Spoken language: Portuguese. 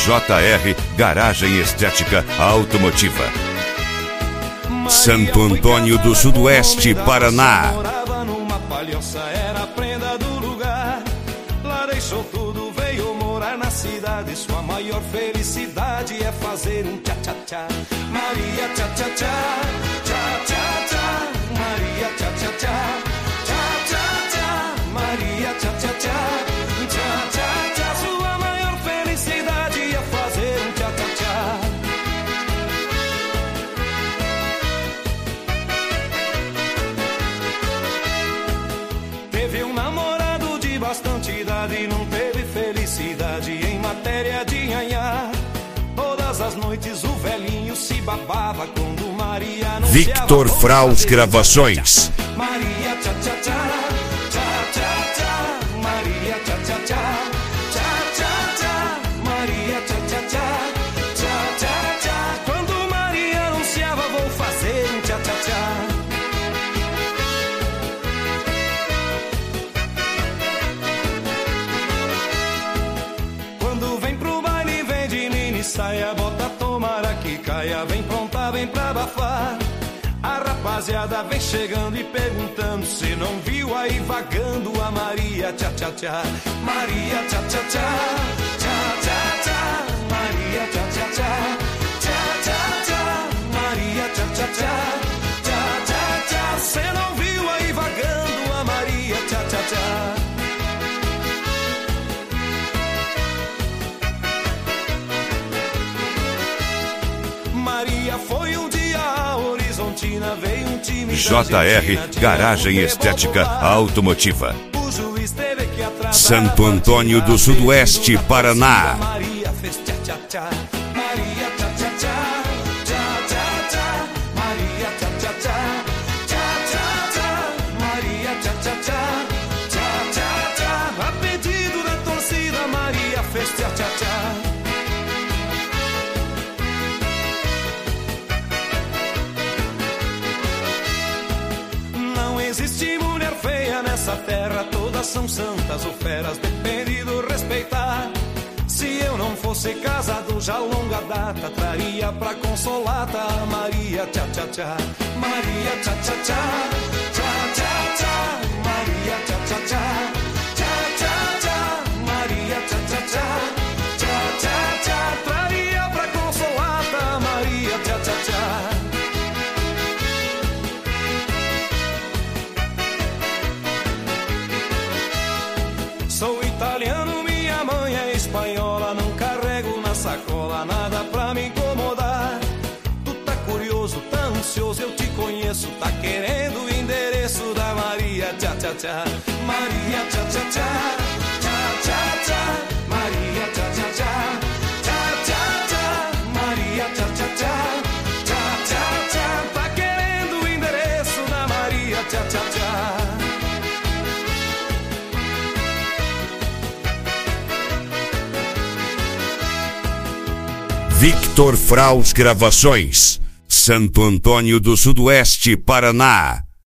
JR Garagem Estética Automotiva. Santo Antônio do Sudoeste, Paraná. Morava numa palhoça, era a prenda do lugar. Lá deixou tudo, veio morar na cidade. Sua maior felicidade é fazer um tchá-tchá-tchá. Maria tchá-tchá-tchá, tchá-tchá-tchá. Maria tchá-tchá-tchá, tchá-tchá-tchá. Maria tchá-tchá-tchá, tchá-tchá-tchá. Sua maior felicidade é fazer um tchá-tchá-tchá. Teve um namorado de bastante idade e não teve felicidade em matéria de nhanhá. Todas as noites o velhinho se babava quando Maria anunciava. Victor Fraus Gravações. Maria tchá-tchá-tchá, tchá-tchá-tchá. Maria tchá-tchá-tchá, tchá-tchá-tchá. Maria tchá-tchá-tchá, tchá-tchá-tchá. Quando Maria anunciava, vou fazer um tchá-tchá-tchá. Quando vem pro baile, vem de mini saia, bota tomara que caia, vem pronta, vem pra abafar. A rapaziada vem chegando e perguntando se não viu aí vagando a Maria tchá-tchá-tchá. Maria tchá-tchá-tchá, tchá-tchá-tchá. Maria tchá-tchá-tchá, tchá-tchá-tchá. Maria tchá-tchá-tchá, tchá-tchá-tchá. Cê não viu aí vagando a Maria tchá-tchá-tchá. Maria foi um dia a Horizontina, veio um time JR Garagem Estética Automotiva. O juiz teve que atrasar. Santo Antônio do Sudoeste, Paraná. Maria fez tchá-tchá-tchá. Maria tchá-tchá-tchá, tchá-tchá-tchá. Maria tchá-tchá-tchá, tchá-tchá-tchá. Maria tchá-tchá-tchá, tchá-tchá-tchá. A pedido da torcida, Maria fez tchá-tchá-tchá. Não existe mulher feia nessa terra, todas são santas ou feras, depende do respeitar. Se eu não fosse casado já longa data, traria pra consolata a Maria tchá-tchá-tchá. Maria tchá-tchá-tchá, tchá-tchá-tchá. Maria tchá-tchá-tchá, tchá-tchá-tchá. Maria tchá-tchá-tchá, tchá-tchá-tchá. Traria pra consolata a Maria tchá-tchá-tchá. Sou italiano, minha mãe é espanhola. Não carrego na sacola nada pra me incomodar. Tu tá curioso, tá ansioso, eu te conheço. Tá querendo o endereço da Maria tchá-tchá-tchá. Maria tchá-tchá-tchá, tchá-tchá-tchá. Maria tchá-tchá-tchá, tchá-tchá-tchá. Maria tchá-tchá-tchá, tchá-tchá-tchá. Tá querendo o endereço da Maria tchá-tchá-tchá. Victor Fraus Gravações. Santo Antônio do Sudoeste, Paraná.